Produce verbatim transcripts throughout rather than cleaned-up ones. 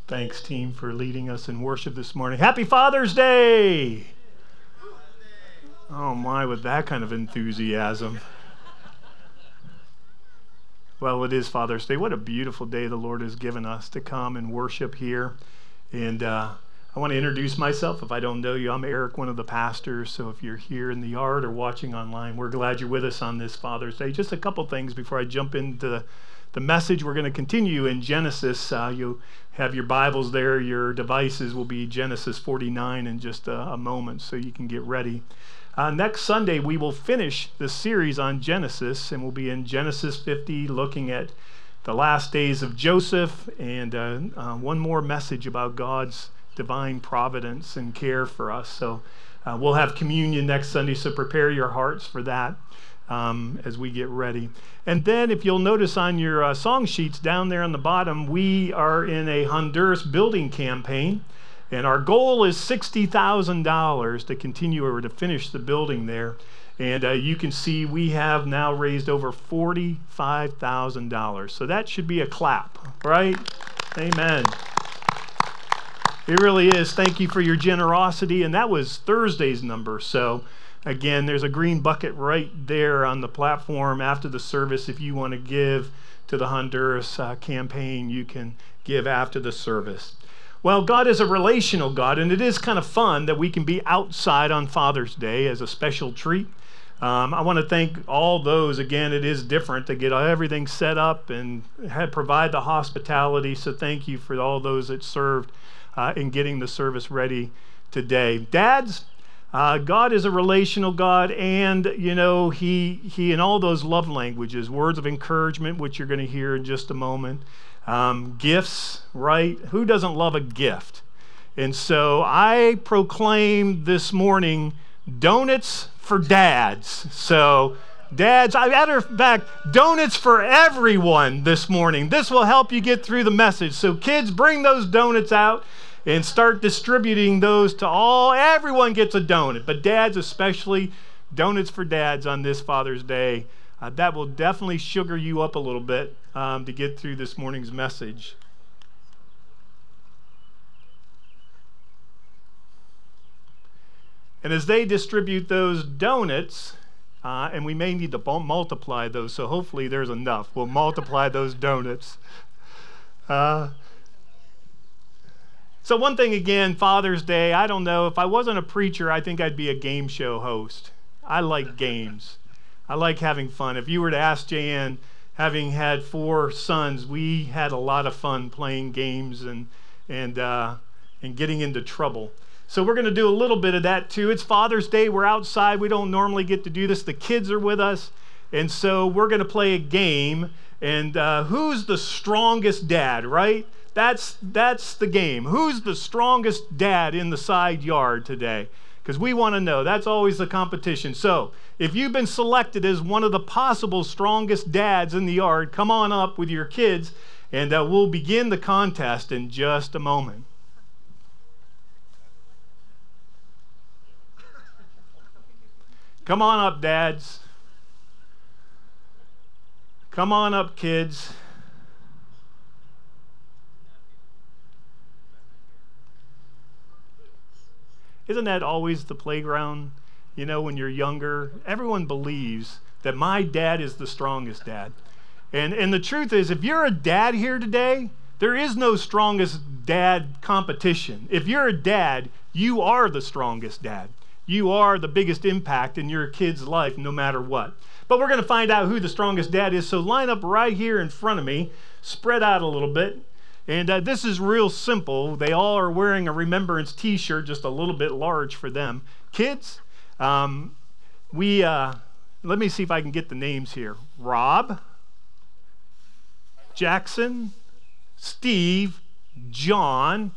Thanks, team, for leading us in worship this morning. Happy Father's Day! Oh my, with that kind of enthusiasm. Well, it is Father's Day. What a beautiful day the Lord has given us to come and worship here. And uh, I want to introduce myself. If I don't know you, I'm Eric, one of the pastors. So if you're here in the yard or watching online, we're glad you're with us on this Father's Day. Just a couple things before I jump into the, the message. We're going to continue in Genesis. Uh, you have your Bibles there. Your devices will be Genesis forty-nine in just a, a moment, so you can get ready. Uh, next Sunday, we will finish the series on Genesis, and we'll be in Genesis fifty, looking at the last days of Joseph, and uh, uh, one more message about God's divine providence and care for us. So uh, we'll have communion next Sunday, so prepare your hearts for that um, as we get ready. And then, if you'll notice on your uh, song sheets down there on the bottom, we are in a Honduras building campaign. And our goal is sixty thousand dollars to continue or to finish the building there. And uh, you can see we have now raised over forty-five thousand dollars. So that should be a clap, right? Amen. It really is. Thank you for your generosity. And that was Thursday's number. So again, there's a green bucket right there on the platform after the service. If you want to give to the Honduras uh, campaign, you can give after the service. Well, God is a relational God, and it is kind of fun that we can be outside on Father's Day as a special treat. Um, I want to thank all those. Again, it is different to get everything set up and have, provide the hospitality, so thank you for all those that served uh, in getting the service ready today. Dads, uh, God is a relational God, and, you know, he, he in all those love languages, words of encouragement, which you're going to hear in just a moment. Um, gifts, right? Who doesn't love a gift? And so I proclaim this morning donuts for dads. So dads, I matter of fact, donuts for everyone this morning. This will help you get through the message. So kids, bring those donuts out and start distributing those to all. Everyone gets a donut, but dads especially, donuts for dads on this Father's Day. Uh, that will definitely sugar you up a little bit um, to get through this morning's message. And as they distribute those donuts, uh, and we may need to multiply those, so hopefully there's enough. We'll multiply those donuts. Uh, so one thing again, Father's Day, I don't know, if I wasn't a preacher, I think I'd be a game show host. I like games. I like having fun. If you were to ask Jan, having had four sons, we had a lot of fun playing games and and uh, and getting into trouble. So we're going to do a little bit of that too. It's Father's Day. We're outside. We don't normally get to do this. The kids are with us, and so we're going to play a game. And uh, who's the strongest dad? Right? That's that's the game. Who's the strongest dad in the side yard today? Because we want to know. That's always the competition. So if you've been selected as one of the possible strongest dads in the yard, come on up with your kids, and uh, we'll begin the contest in just a moment. Come on up, dads. Come on up, kids. Isn't that always the playground? You know, when you're younger, everyone believes that my dad is the strongest dad. And and the truth is, if you're a dad here today, there is no strongest dad competition. If you're a dad, you are the strongest dad. You are the biggest impact in your kid's life, no matter what. But we're going to find out who the strongest dad is. So line up right here in front of me, spread out a little bit. And uh, this is real simple. They all are wearing a Remembrance t-shirt, just a little bit large for them. Kids, um, we, uh, let me see if I can get the names here. Rob, Jackson, Steve, John,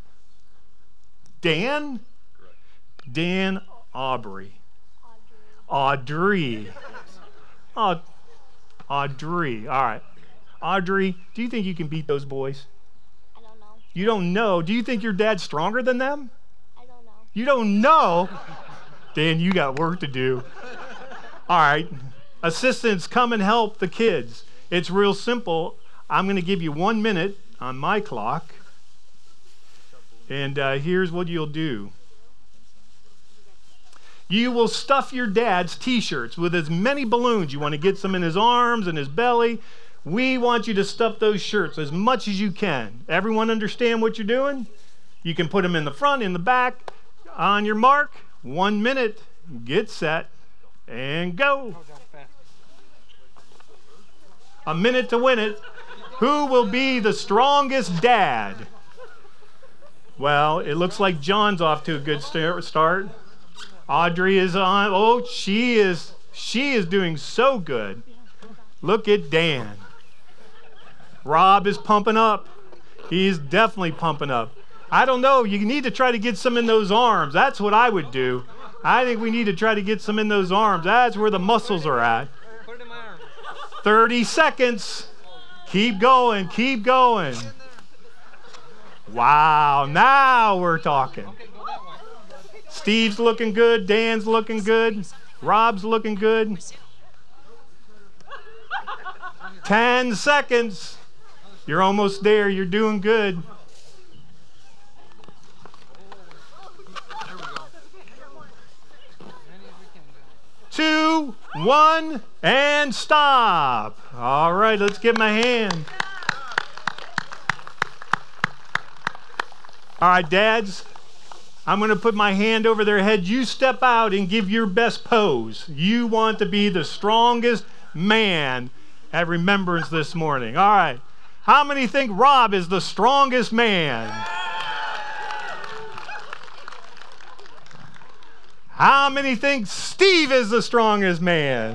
Dan, Dan, Aubrey, Audrey, Audrey. Audrey. All right. Audrey, do you think you can beat those boys? I don't know. You don't know? Do you think your dad's stronger than them? I don't know. You don't know? Dan, you got work to do. All right. Assistants, come and help the kids. It's real simple. I'm going to give you one minute on my clock. And uh, here's what you'll do. You will stuff your dad's t-shirts with as many balloons. You want to get some in his arms and his belly. We want you to stuff those shirts as much as you can. Everyone understand what you're doing? You can put them in the front, in the back. On your mark, one minute, get set, and go. A minute to win it. Who will be the strongest dad? Well, it looks like John's off to a good start. Audrey is on. Oh, she is she is doing so good. Look at Dan. Rob is pumping up. He's definitely pumping up. I don't know. You need to try to get some in those arms. That's what I would do. I think we need to try to get some in those arms. That's where the muscles are at. Put it in my arm. thirty seconds. Keep going. Keep going. Wow. Now we're talking. Steve's looking good. Dan's looking good. Rob's looking good. Ten seconds. You're almost there. You're doing good. Two, one, and stop. All right, let's give him a hand. All right, dads, I'm going to put my hand over their head. You step out and give your best pose. You want to be the strongest man at Remembrance this morning. All right. How many think Rob is the strongest man? How many think Steve is the strongest man?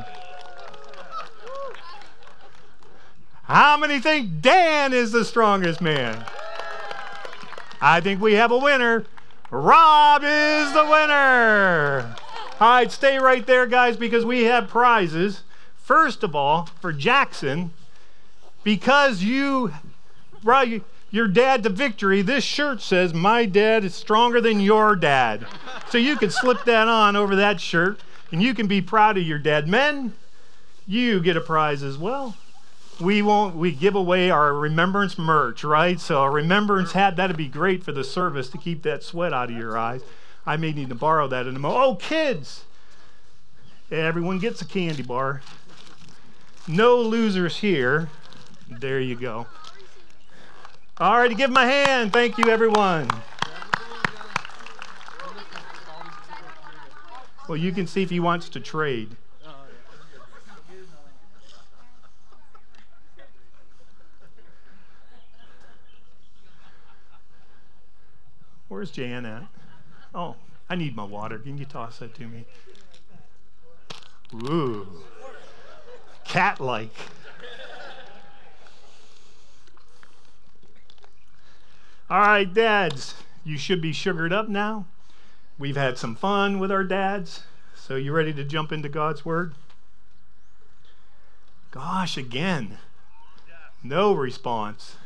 How many think Dan is the strongest man? I think we have a winner. Rob is the winner. All right, stay right there, guys, because we have prizes. First of all, for Jackson, because you brought your dad to victory, this shirt says, "My dad is stronger than your dad." So you can slip that on over that shirt, and you can be proud of your dad. Men, you get a prize as well. We won't, we give away our Remembrance merch, right? So a Remembrance hat, that'd be great for the service to keep that sweat out of your eyes. I may need to borrow that in a moment. Oh, kids! Everyone gets a candy bar. No losers here. There you go. All right, give him a hand. Thank you, everyone. Well, you can see if he wants to trade. Where's Jan at? Oh, I need my water. Can you toss that to me? Ooh. Cat-like. All right, dads, you should be sugared up now. We've had some fun with our dads. So you ready to jump into God's Word? Gosh, again, no response.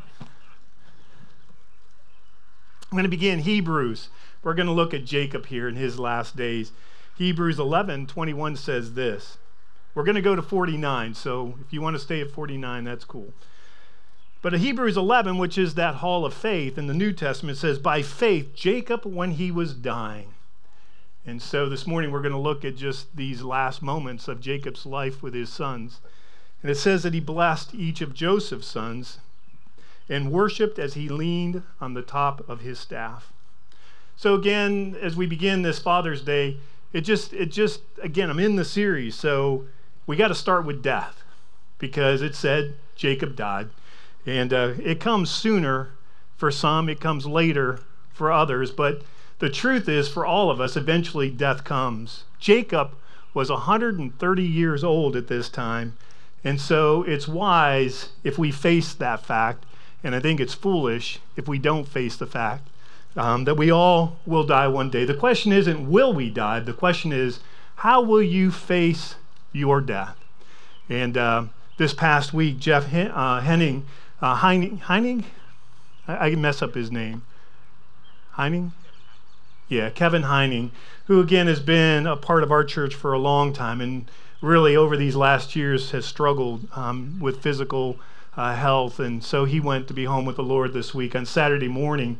I'm going to begin Hebrews. We're going to look at Jacob here in his last days. Hebrews eleven twenty-one says this. We're going to go to forty-nine, so if you want to stay at forty-nine, that's cool. But Hebrews eleven, which is that hall of faith in the New Testament, says, "By faith, Jacob, when he was dying." And so this morning we're going to look at just these last moments of Jacob's life with his sons. And it says that he blessed each of Joseph's sons and worshiped as he leaned on the top of his staff. So again, as we begin this Father's Day, it just, it just, again, I'm in the series, so we got to start with death because it said Jacob died. And uh, it comes sooner for some, it comes later for others, but the truth is for all of us, eventually death comes. Jacob was one hundred thirty years old at this time, and so it's wise if we face that fact, and I think it's foolish if we don't face the fact um, that we all will die one day. The question isn't will we die, the question is how will you face your death? And uh, this past week, Jeff Hen- uh, Henning, uh, Heining, Heining? I, I mess up his name. Heining? Yeah, Kevin Heining, who again has been a part of our church for a long time and really over these last years has struggled um, with physical uh, health. And so he went to be home with the Lord this week on Saturday morning.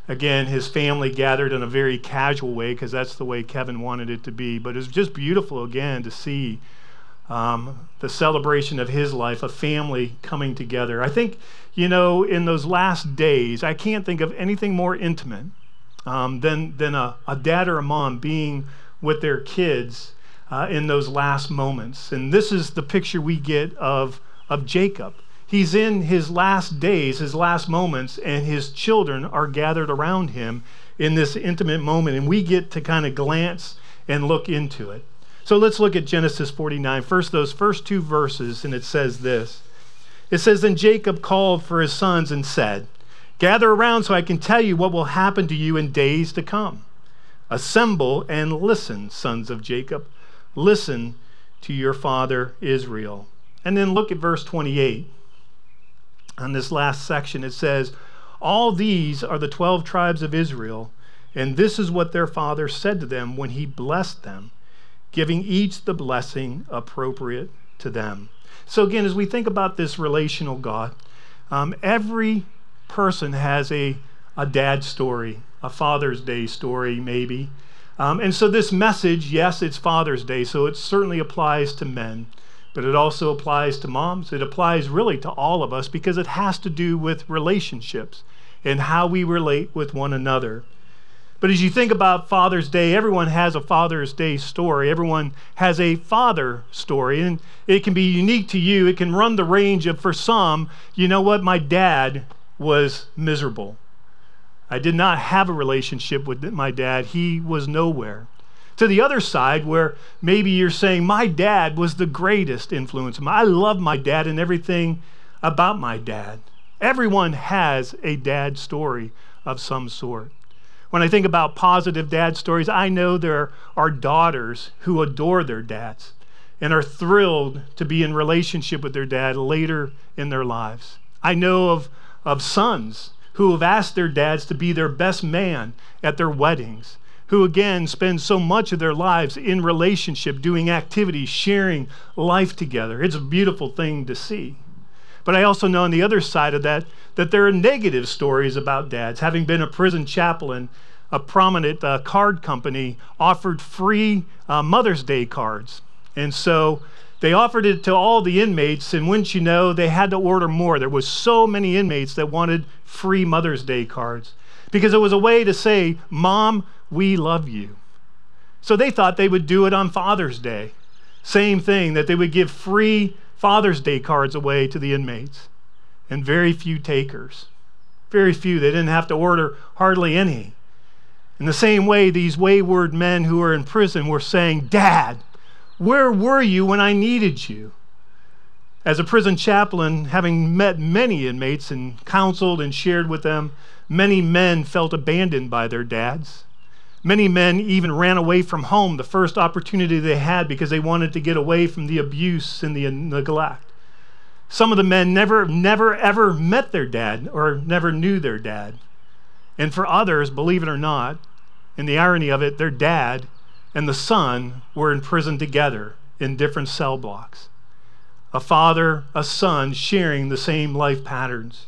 Again, his family gathered in a very casual way because that's the way Kevin wanted it to be. But it was just beautiful, again, to see um, the celebration of his life, a family coming together. I think, you know, in those last days, I can't think of anything more intimate um, than, than a, a dad or a mom being with their kids uh, in those last moments. And this is the picture we get of, of Jacob. He's in his last days, his last moments, and his children are gathered around him in this intimate moment, and we get to kind of glance and look into it. So let's look at Genesis forty-nine. First, those first two verses, and it says this. It says, "Then Jacob called for his sons and said, 'Gather around so I can tell you what will happen to you in days to come. Assemble and listen, sons of Jacob. Listen to your father Israel.'" And then look at verse twenty-eight. On this last section, it says, "All these are the twelve tribes of Israel, and this is what their father said to them when he blessed them, giving each the blessing appropriate to them." So again, as we think about this relational God, um, every person has a, a dad story, a Father's Day story maybe. Um, and so this message, yes, it's Father's Day, so it certainly applies to men. But it also applies to moms. It applies really to all of us because it has to do with relationships and how we relate with one another. But as you think about Father's Day, everyone has a Father's Day story. Everyone has a father story, and it can be unique to you. It can run the range of, for some, you know what, my dad was miserable. I did not have a relationship with my dad. He was nowhere. To the other side, where maybe you're saying, my dad was the greatest influence. I love my dad and everything about my dad. Everyone has a dad story of some sort. When I think about positive dad stories, I know there are daughters who adore their dads and are thrilled to be in relationship with their dad later in their lives. I know of, of sons who have asked their dads to be their best man at their weddings, who again spend so much of their lives in relationship, doing activities, sharing life together. It's a beautiful thing to see. But I also know on the other side of that, that there are negative stories about dads. Having been a prison chaplain, a prominent uh, card company offered free uh, Mother's Day cards. And so they offered it to all the inmates, and wouldn't you know, they had to order more. There was so many inmates that wanted free Mother's Day cards because it was a way to say, Mom, we love you. So they thought they would do it on Father's Day. Same thing, that they would give free Father's Day cards away to the inmates. And very few takers. Very few. They didn't have to order hardly any. In the same way, these wayward men who were in prison were saying, Dad, where were you when I needed you? As a prison chaplain, having met many inmates and counseled and shared with them, many men felt abandoned by their dads. Many men even ran away from home the first opportunity they had because they wanted to get away from the abuse and the neglect. Some of the men never, never, ever met their dad or never knew their dad. And for others, believe it or not, and the irony of it, their dad and the son were in prison together in different cell blocks. A father, a son sharing the same life patterns.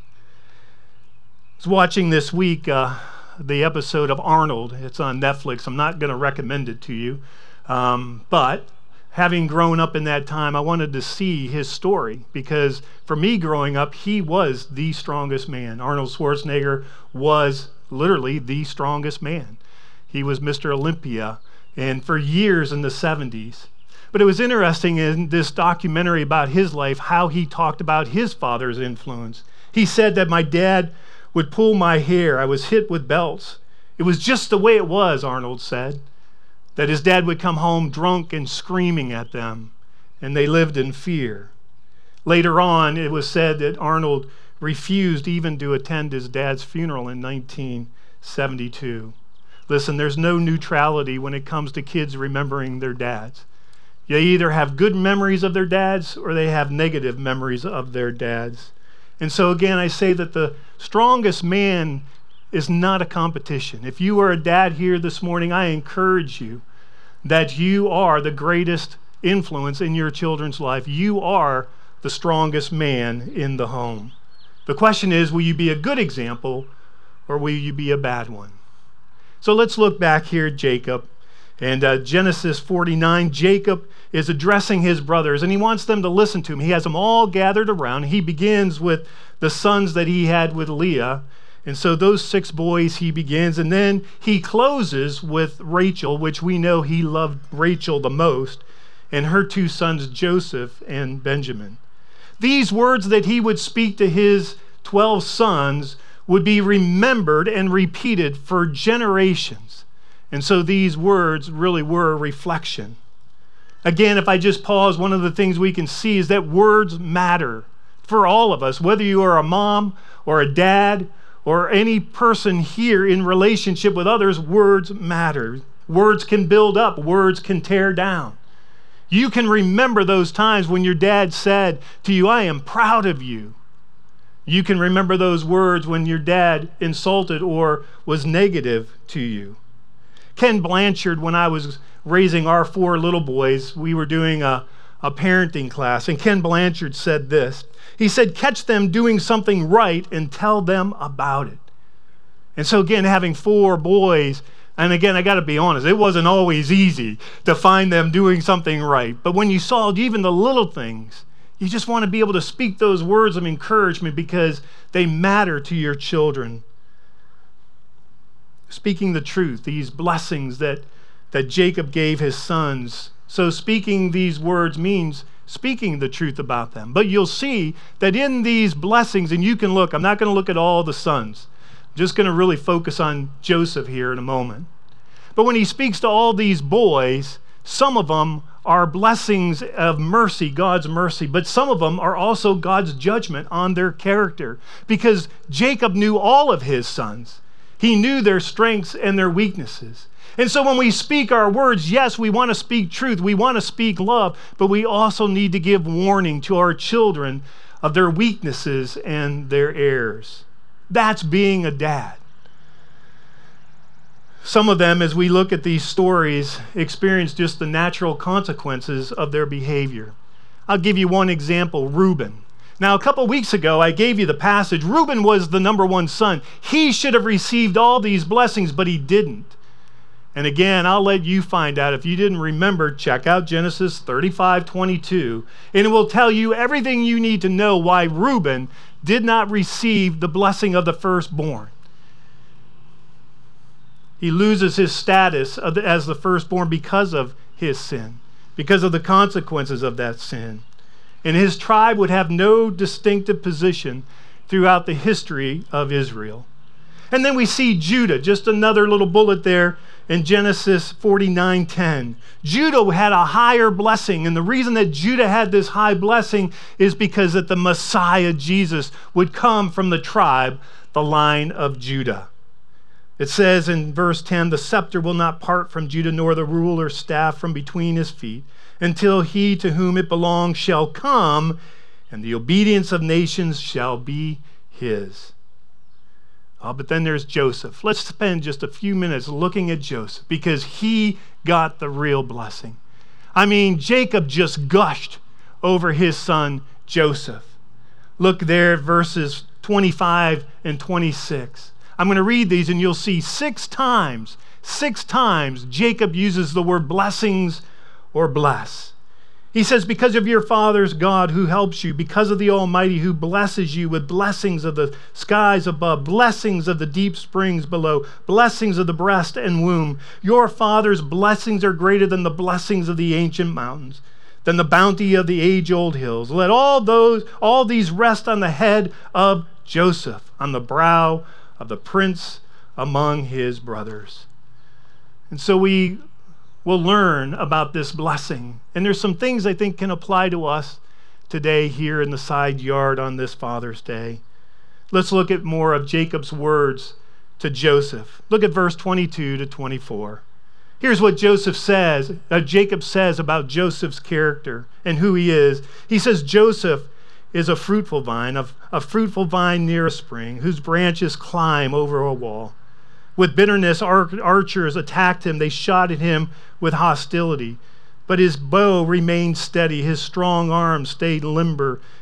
I was watching this week uh, the episode of Arnold. It's on Netflix. I'm not going to recommend it to you. Um, but having grown up in that time, I wanted to see his story because for me growing up, he was the strongest man. Arnold Schwarzenegger was literally the strongest man. He was Mister Olympia, and for years in the seventies. But it was interesting in this documentary about his life, how he talked about his father's influence. He said that my dad would pull my hair. I was hit with belts. It was just the way it was, Arnold said, that his dad would come home drunk and screaming at them, and they lived in fear. Later on, it was said that Arnold refused even to attend his dad's funeral in nineteen seventy-two. Listen, there's no neutrality when it comes to kids remembering their dads. They either have good memories of their dads or they have negative memories of their dads. And so again, I say that the strongest man is not a competition. If you are a dad here this morning, I encourage you that you are the greatest influence in your children's life. You are the strongest man in the home. The question is, will you be a good example or will you be a bad one? So let's look back here at Jacob. And uh, Genesis forty-nine, Jacob is addressing his brothers, and he wants them to listen to him. He has them all gathered around. He begins with the sons that he had with Leah. And so those six boys he begins, and then he closes with Rachel, which we know he loved Rachel the most, and her two sons, Joseph and Benjamin. These words that he would speak to his twelve sons would be remembered and repeated for generations. And so these words really were a reflection. Again, if I just pause, one of the things we can see is that words matter for all of us, whether you are a mom or a dad or any person here in relationship with others, words matter. Words can build up, words can tear down. You can remember those times when your dad said to you, "I am proud of you." You can remember those words when your dad insulted or was negative to you. Ken Blanchard, when I was raising our four little boys, we were doing a, a parenting class, and Ken Blanchard said this. He said, "Catch them doing something right and tell them about it." And so again, having four boys, and again, I got to be honest, it wasn't always easy to find them doing something right. But when you saw even the little things, you just want to be able to speak those words of encouragement because they matter to your children. Speaking the truth, these blessings that, that Jacob gave his sons. So speaking these words means speaking the truth about them. But you'll see that in these blessings, and you can look, I'm not going to look at all the sons. I'm just going to really focus on Joseph here in a moment. But when he speaks to all these boys, some of them are blessings of mercy, God's mercy, but some of them are also God's judgment on their character, because Jacob knew all of his sons. He knew their strengths and their weaknesses. And so when we speak our words, yes, we want to speak truth, we want to speak love, but we also need to give warning to our children of their weaknesses and their errors. That's being a dad. Some of them, as we look at these stories, experience just the natural consequences of their behavior. I'll give you one example, Reuben. Now, a couple weeks ago, I gave you the passage. Reuben was the number one son. He should have received all these blessings, but he didn't. And again, I'll let you find out. If you didn't remember, check out Genesis thirty-five twenty-two, and it will tell you everything you need to know why Reuben did not receive the blessing of the firstborn. He loses his status as the firstborn because of his sin, because of the consequences of that sin. And his tribe would have no distinctive position throughout the history of Israel. And then we see Judah, just another little bullet there in Genesis forty-nine ten. Judah had a higher blessing, and the reason that Judah had this high blessing is because that the Messiah, Jesus, would come from the tribe, the line of Judah. It says in verse ten, "The scepter will not part from Judah, nor the ruler staff from between his feet, until he to whom it belongs shall come, and the obedience of nations shall be his." Oh, but then there's Joseph. Let's spend just a few minutes looking at Joseph, because he got the real blessing. I mean, Jacob just gushed over his son Joseph. Look there at verses twenty-five and twenty-six. I'm going to read these, and you'll see six times, six times Jacob uses the word blessings or bless. He says, "Because of your father's God who helps you, because of the Almighty who blesses you with blessings of the skies above, blessings of the deep springs below, blessings of the breast and womb. Your father's blessings are greater than the blessings of the ancient mountains, than the bounty of the age-old hills. Let all those, all these rest on the head of Joseph, on the brow of the prince among his brothers." And so we will learn about this blessing. And there's some things I think can apply to us today here in the side yard on this Father's Day. Let's look at more of Jacob's words to Joseph. Look at verse twenty-two to twenty-four. Here's what Joseph says, uh, Jacob says about Joseph's character and who he is. He says, "Joseph is a fruitful vine, a, a fruitful vine near a spring, whose branches climb over a wall. With bitterness, ar- archers attacked him. They shot at him with hostility. But his bow remained steady. His strong arm stayed limber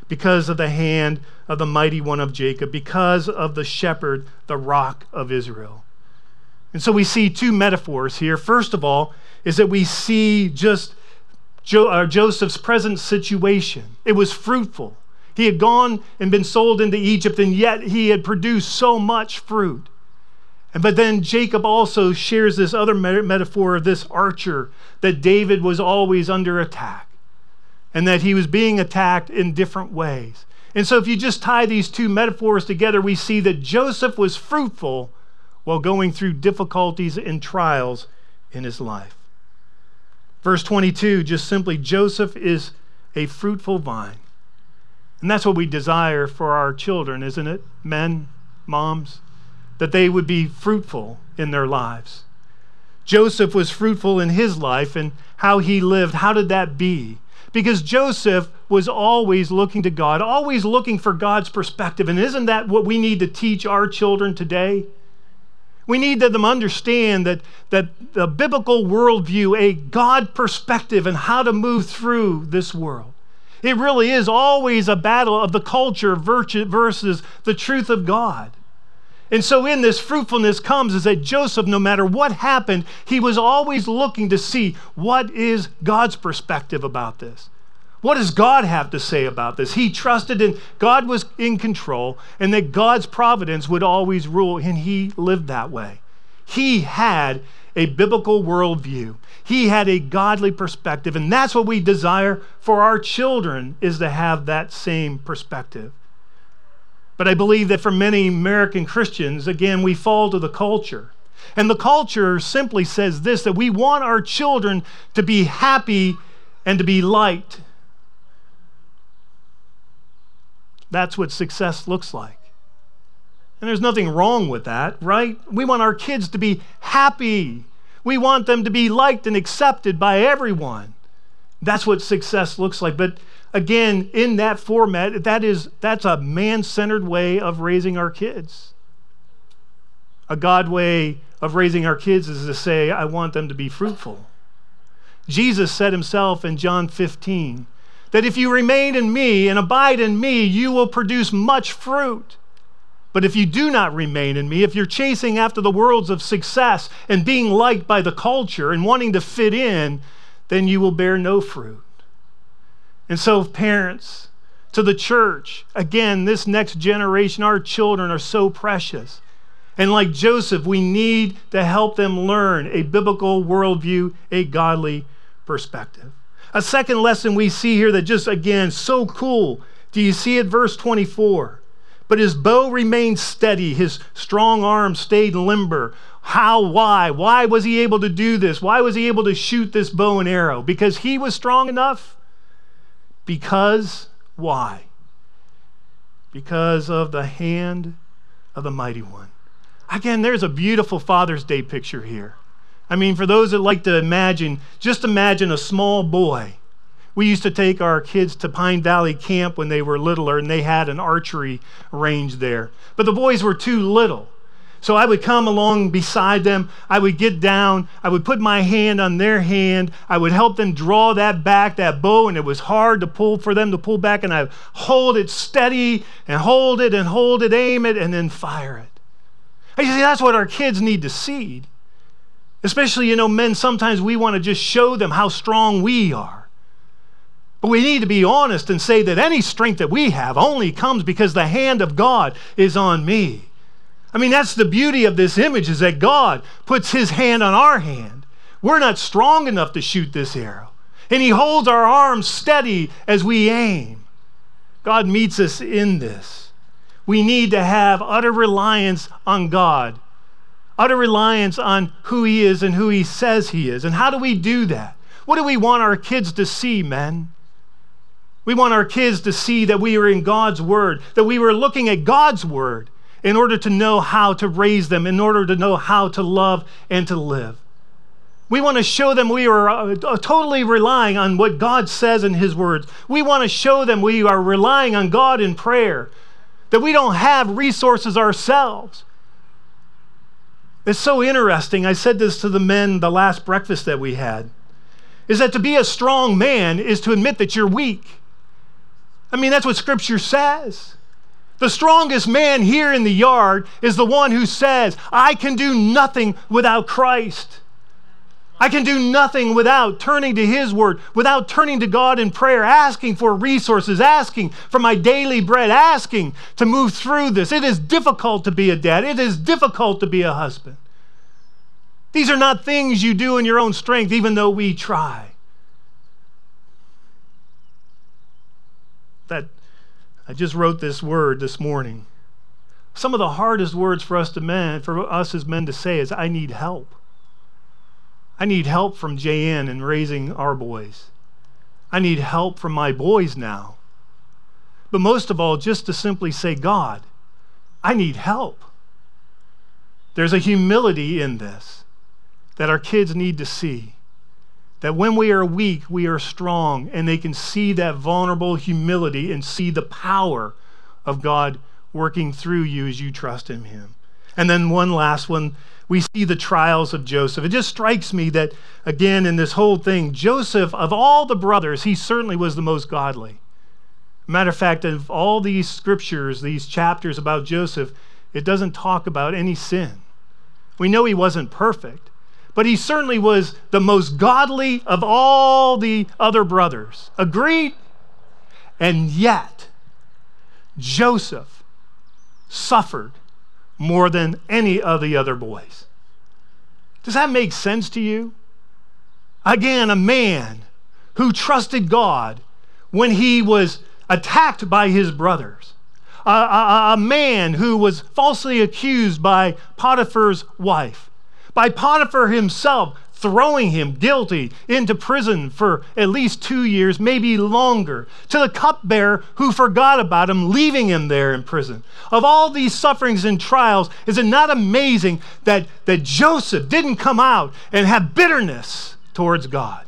because of the hand of the mighty one of Jacob, because of the shepherd, the rock of Israel. And so we see two metaphors here. First of all, is that we see just Jo- uh, Joseph's present situation. It was fruitful. He had gone and been sold into Egypt, and yet he had produced so much fruit. And but then Jacob also shares this other me- metaphor of this archer, that David was always under attack, and that he was being attacked in different ways. And so if you just tie these two metaphors together, we see that Joseph was fruitful while going through difficulties and trials in his life. Verse twenty-two, just simply, Joseph is a fruitful vine. And that's what we desire for our children, isn't it? Men, moms, that they would be fruitful in their lives. Joseph was fruitful in his life, and how he lived, how did that be? Because Joseph was always looking to God, always looking for God's perspective. And isn't that what we need to teach our children today? We need them to understand that, that the biblical worldview, a God perspective, and how to move through this world. It really is always a battle of the culture versus the truth of God. And so in this, fruitfulness comes is that Joseph, no matter what happened, he was always looking to see what is God's perspective about this. What does God have to say about this? He trusted in God was in control, and that God's providence would always rule, and he lived that way. He had a biblical worldview. He had a godly perspective, and that's what we desire for our children, is to have that same perspective. But I believe that for many American Christians, again, we fall to the culture. And the culture simply says this, that we want our children to be happy and to be liked. That's what success looks like. And there's nothing wrong with that, right? We want our kids to be happy. We want them to be liked and accepted by everyone. That's what success looks like. But again, in that format, that is, that's a man-centered way of raising our kids. A God way of raising our kids is to say, I want them to be fruitful. Jesus said himself in John fifteen, that if you remain in me and abide in me, you will produce much fruit. But if you do not remain in me, if you're chasing after the worlds of success and being liked by the culture and wanting to fit in, then you will bear no fruit. And so, parents, to the church, again, this next generation, our children are so precious. And like Joseph, we need to help them learn a biblical worldview, a godly perspective. A second lesson we see here that just, again, so cool. Do you see it? Verse twenty-four. But his bow remained steady. His strong arm stayed limber. How? Why? Why was he able to do this? Why was he able to shoot this bow and arrow? Because he was strong enough? Because, why? Because of the hand of the mighty one. Again, there's a beautiful Father's Day picture here. I mean, for those that like to imagine, just imagine a small boy. We used to take our kids to Pine Valley Camp when they were littler, and they had an archery range there. But the boys were too little. So I would come along beside them. I would get down. I would put my hand on their hand. I would help them draw that back, that bow, and it was hard to pull for them to pull back. And I would hold it steady and hold it and hold it, aim it, and then fire it. And you see, that's what our kids need to see. Especially, you know, men, sometimes we want to just show them how strong we are. But we need to be honest and say that any strength that we have only comes because the hand of God is on me. I mean, that's the beauty of this image, is that God puts his hand on our hand. We're not strong enough to shoot this arrow. And he holds our arms steady as we aim. God meets us in this. We need to have utter reliance on God. Utter reliance on who he is and who he says he is. And how do we do that? What do we want our kids to see, men? We want our kids to see that we are in God's word, that we were looking at God's word in order to know how to raise them, in order to know how to love and to live. We want to show them we are uh, totally relying on what God says in his words. We want to show them we are relying on God in prayer, that we don't have resources ourselves. It's so interesting. I said this to the men the last breakfast that we had, is that to be a strong man is to admit that you're weak. I mean, that's what Scripture says. The strongest man here in the yard is the one who says, I can do nothing without Christ. I can do nothing without turning to His Word, without turning to God in prayer, asking for resources, asking for my daily bread, asking to move through this. It is difficult to be a dad. It is difficult to be a husband. These are not things you do in your own strength, even though we try. That I just wrote this word this morning. Some of the hardest words for us to men, for us as men to say is, I need help. I need help from J N in raising our boys. I need help from my boys now. But most of all, just to simply say, God, I need help. There's a humility in this that our kids need to see. That when we are weak, we are strong, and they can see that vulnerable humility and see the power of God working through you as you trust in Him. And then one last one, we see the trials of Joseph. It just strikes me that, again, in this whole thing, Joseph, of all the brothers, he certainly was the most godly. Matter of fact, of all these scriptures, these chapters about Joseph, it doesn't talk about any sin. We know he wasn't perfect, but he certainly was the most godly of all the other brothers. Agreed? And yet, Joseph suffered more than any of the other boys. Does that make sense to you? Again, a man who trusted God when he was attacked by his brothers. A, a, a man who was falsely accused by Potiphar's wife. By Potiphar himself throwing him guilty into prison for at least two years, maybe longer, to the cupbearer who forgot about him, leaving him there in prison. Of all these sufferings and trials, is it not amazing that, that Joseph didn't come out and have bitterness towards God?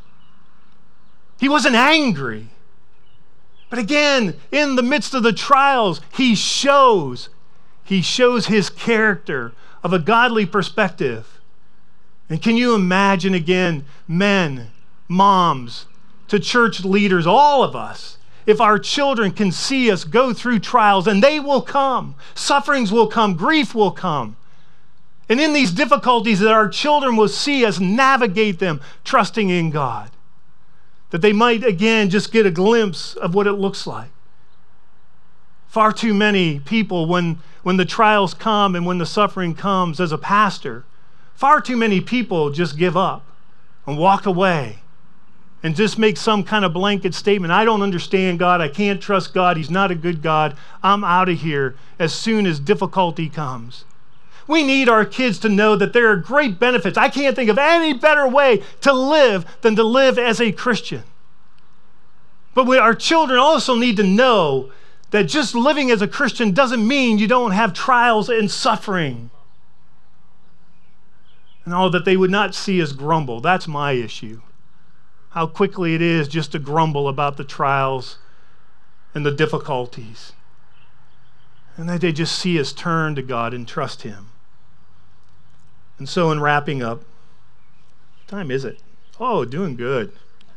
He wasn't angry. But again, in the midst of the trials, he shows, he shows his character of a godly perspective. And can you imagine again, men, moms, to church leaders, all of us, if our children can see us go through trials, and they will come, sufferings will come, grief will come. And in these difficulties that our children will see us navigate them, trusting in God. That they might again just get a glimpse of what it looks like. Far too many people, when, when the trials come and when the suffering comes as a pastor, far too many people just give up and walk away and just make some kind of blanket statement. I don't understand God. I can't trust God. He's not a good God. I'm out of here as soon as difficulty comes. We need our kids to know that there are great benefits. I can't think of any better way to live than to live as a Christian. But we, our children also need to know that just living as a Christian doesn't mean you don't have trials and suffering. And all that they would not see us grumble. That's my issue. How quickly it is just to grumble about the trials and the difficulties. And that they just see us turn to God and trust Him. And so in wrapping up, what time is it? Oh, doing good.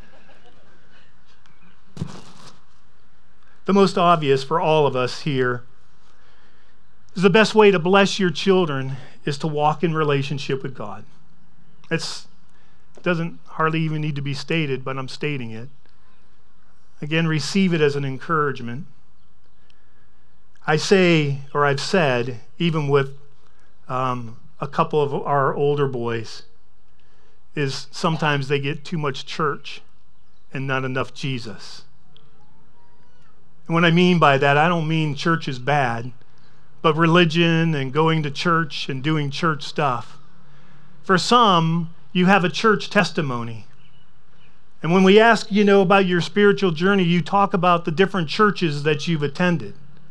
The most obvious for all of us here is the best way to bless your children is to walk in relationship with God. It's, it doesn't hardly even need to be stated, but I'm stating it. Again, receive it as an encouragement. I say, or I've said, even with um, a couple of our older boys, is sometimes they get too much church and not enough Jesus. And what I mean by that, I don't mean church is bad, but religion and going to church and doing church stuff. For some, you have a church testimony. And when we ask, you know, about your spiritual journey, you talk about the different churches that you've attended.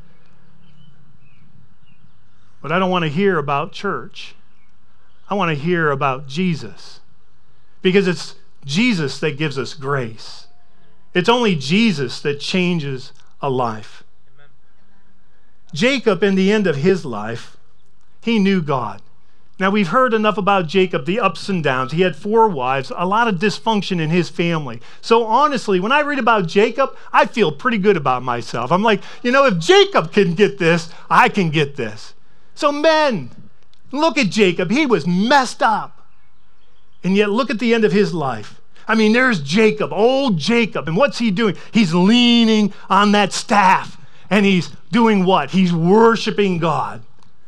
But I don't want to hear about church. I want to hear about Jesus. Because it's Jesus that gives us grace. It's only Jesus that changes a life. Jacob, in the end of his life, he knew God. Now, we've heard enough about Jacob, the ups and downs. He had four wives, a lot of dysfunction in his family. So honestly, when I read about Jacob, I feel pretty good about myself. I'm like, you know, if Jacob can get this, I can get this. So men, look at Jacob. He was messed up. And yet look at the end of his life. I mean, there's Jacob, old Jacob. And what's he doing? He's leaning on that staff. And he's doing what? He's worshiping God.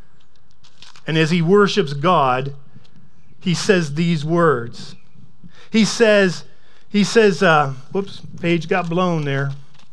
And as he worships God, he says these words. He says, he says, uh, whoops, page got blown there.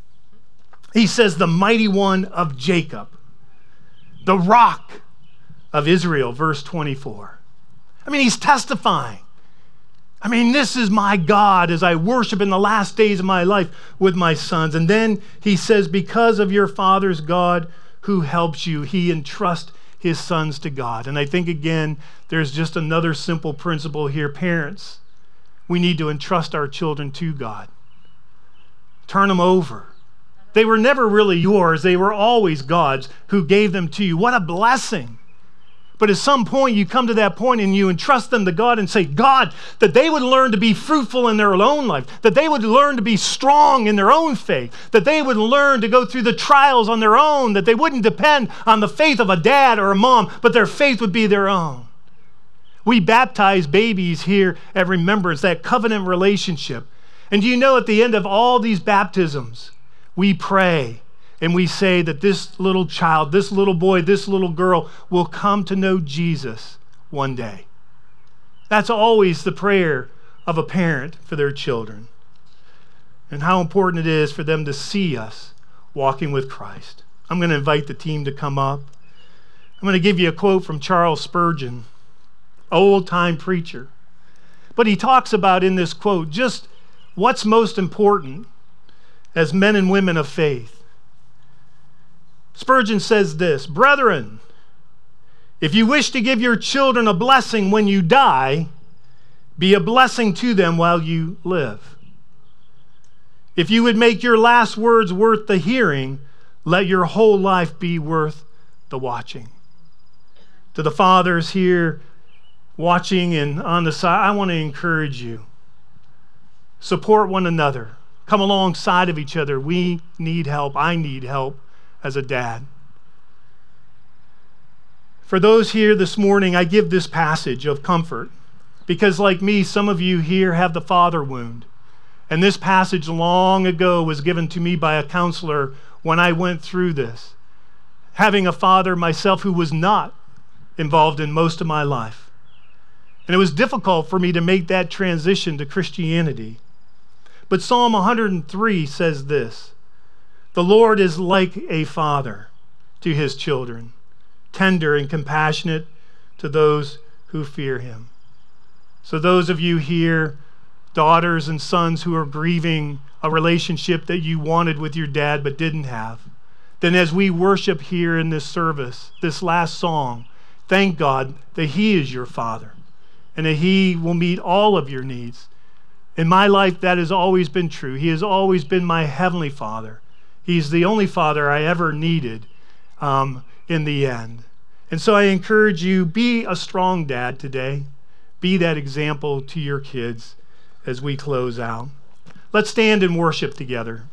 He says, the mighty one of Jacob, the rock of Israel, verse twenty-four. I mean, he's testifying. I mean, this is my God as I worship in the last days of my life with my sons. And then he says, because of your father's God who helps you, he entrusts his sons to God. And I think, again, there's just another simple principle here. Parents, we need to entrust our children to God. Turn them over. They were never really yours. They were always God's who gave them to you. What a blessing. But at some point, you come to that point and you entrust them to God and say, God, that they would learn to be fruitful in their own life, that they would learn to be strong in their own faith, that they would learn to go through the trials on their own, that they wouldn't depend on the faith of a dad or a mom, but their faith would be their own. We baptize babies here at Remembrance, that covenant relationship. And do you know at the end of all these baptisms, we pray and we say that this little child, this little boy, this little girl will come to know Jesus one day. That's always the prayer of a parent for their children. And how important it is for them to see us walking with Christ. I'm going to invite the team to come up. I'm going to give you a quote from Charles Spurgeon, old-time preacher. But he talks about in this quote just what's most important as men and women of faith. Spurgeon says this, brethren, if you wish to give your children a blessing when you die, be a blessing to them while you live. If you would make your last words worth the hearing, let your whole life be worth the watching. To the fathers here watching and on the side, I want to encourage you. Support one another. Come alongside of each other. We need help. I need help as a dad. For those here this morning, I give this passage of comfort because, like me, some of you here have the father wound. And this passage long ago was given to me by a counselor when I went through this, having a father myself who was not involved in most of my life. And it was difficult for me to make that transition to Christianity. But Psalm one hundred three says this, the Lord is like a father to his children, tender and compassionate to those who fear him. So those of you here, daughters and sons who are grieving a relationship that you wanted with your dad but didn't have, then as we worship here in this service, this last song, thank God that he is your father and that he will meet all of your needs. In my life, that has always been true. He has always been my heavenly father. He's the only father I ever needed um, in the end. And so I encourage you, be a strong dad today. Be that example to your kids as we close out. Let's stand and worship together.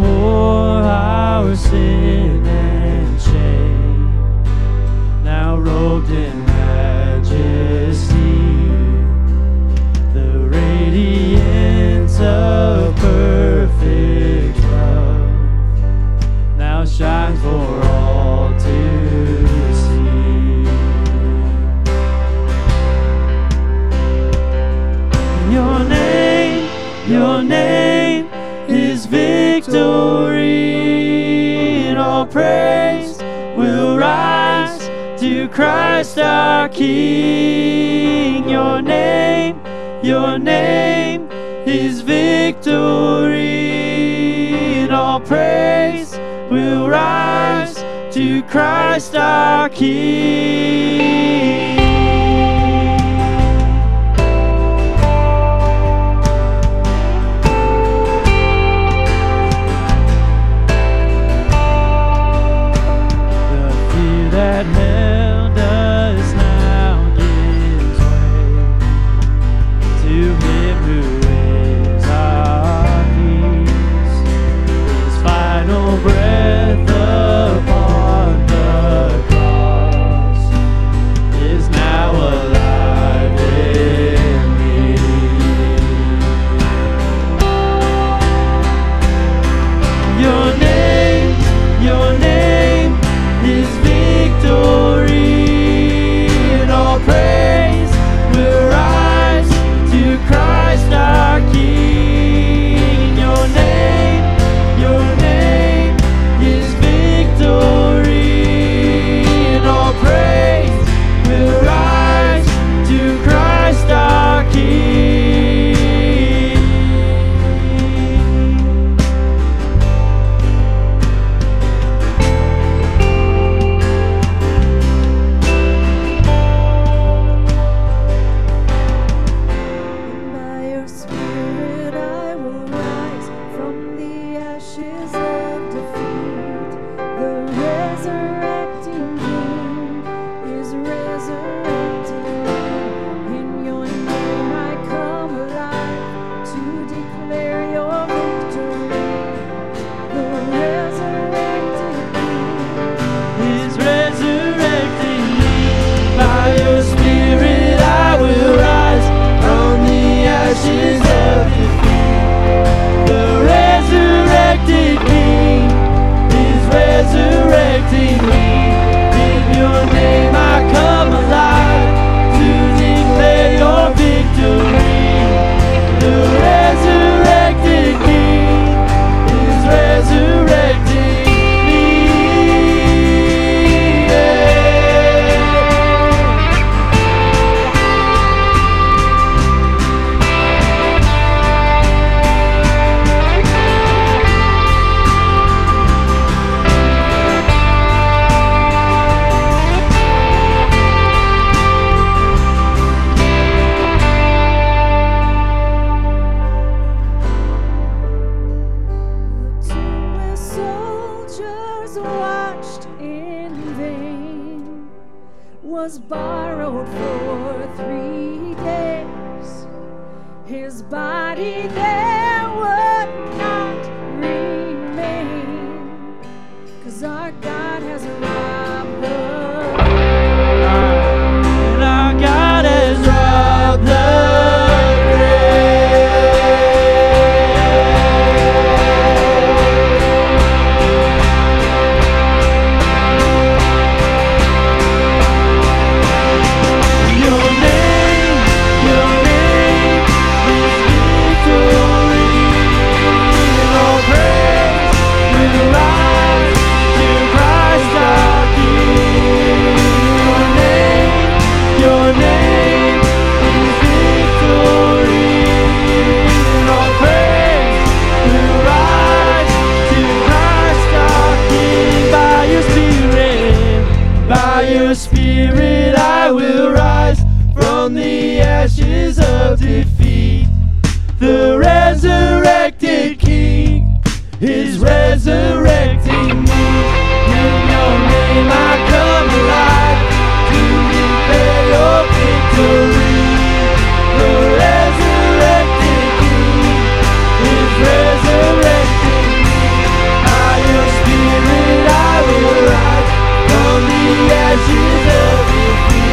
Sin and shame now in majesty, the radiance of perfect love now shines for all to see. Your name, your name is victory, and all praise will rise to Christ our King. Your name, your name is victory, and all praise will rise to Christ our King. That held us now gives way to Him who is our peace. His final breath upon the cross is now alive in me. Your name, your name is victory, and all praise will rise to Christ our King. Your name, your name is victory, and all praise will rise to Christ our King. By your Spirit I will rise from the ashes of defeat. The resurrecting King is resurrecting me. In your name I come alive to declare your victory. The resurrecting King is resurrecting me. By your Spirit I will rise from the ashes of defeat. The resurrected King is resurrecting me. In your name I come alive to declare your victory. The resurrected King is resurrecting me. The tomb where soldiers watched in vain was borrowed for three days. His body there would not remain, 'cause our God has robbed the And our God has robbed the Your name, your name is victory, and all praise will rise to Christ our King. Your name, your name is victory, and all praise will rise to Christ our King. By your Spirit, by your Spirit I will rise from the ashes of defeat. The resurrected King is resurrecting me. In your name I come alive to declare your victory. The resurrected King is resurrecting me. By your Spirit I will rise from the ashes of defeat.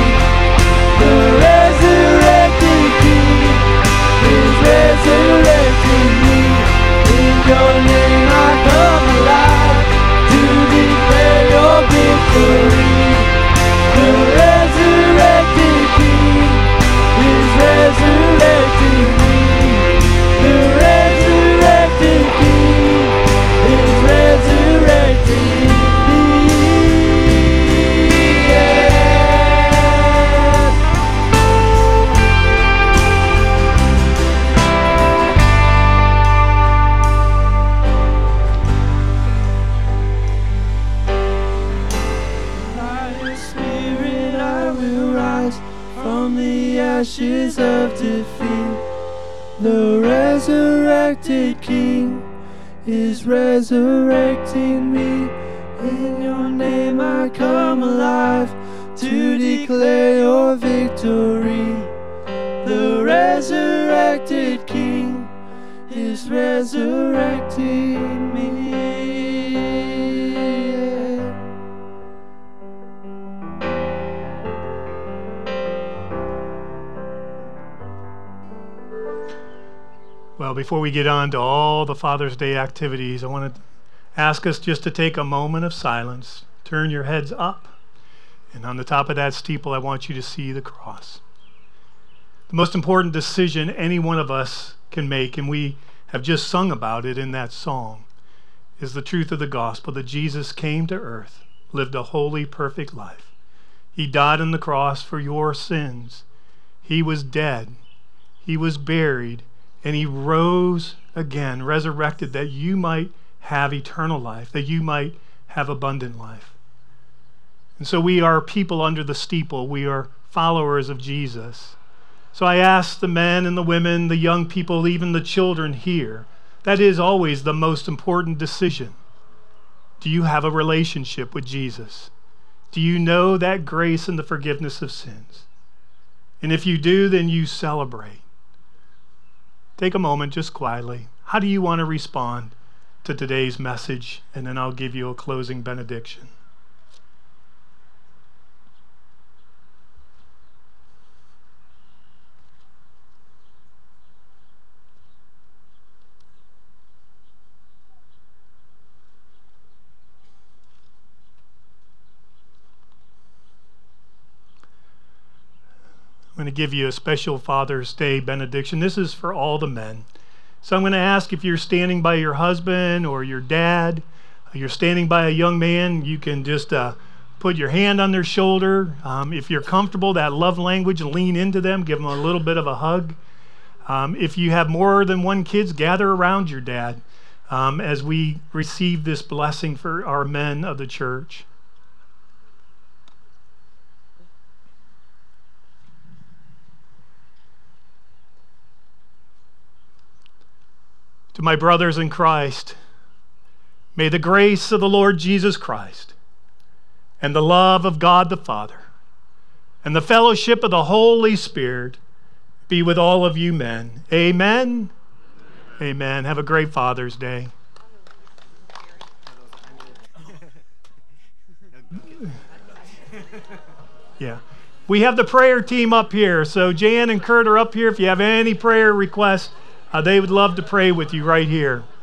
from the ashes of defeat. The resurrected King is resurrecting me. In your name I come alive to declare your victory. The resurrected King is resurrecting me. Well, before we get on to all the Father's Day activities, I want to ask us just to take a moment of silence. Turn your heads up. And on the top of that steeple, I want you to see the cross. The most important decision any one of us can make, and we have just sung about it in that song, is the truth of the gospel that Jesus came to earth, lived a holy, perfect life. He died on the cross for your sins. He was dead. He was buried. And he rose again, resurrected, that you might have eternal life, that you might have abundant life. And so we are people under the steeple. We are followers of Jesus. So I ask the men and the women, the young people, even the children here, that is always the most important decision. Do you have a relationship with Jesus? Do you know that grace and the forgiveness of sins? And if you do, then you celebrate. Take a moment just quietly. How do you want to respond to today's message? And then I'll give you a closing benediction. I'm going to give you a special Father's Day benediction. This is for all the men. So I'm going to ask if you're standing by your husband or your dad, you're standing by a young man, you can just uh, put your hand on their shoulder. Um, if you're comfortable, that love language, lean into them, give them a little bit of a hug. Um, if you have more than one kids, gather around your dad um, as we receive this blessing for our men of the church. To my brothers in Christ, may the grace of the Lord Jesus Christ and the love of God the Father and the fellowship of the Holy Spirit be with all of you men. Amen. Amen. Amen. Have a great Father's Day. Yeah. We have the prayer team up here. So Jan and Kurt are up here. If you have any prayer requests, Uh, they would love to pray with you right here.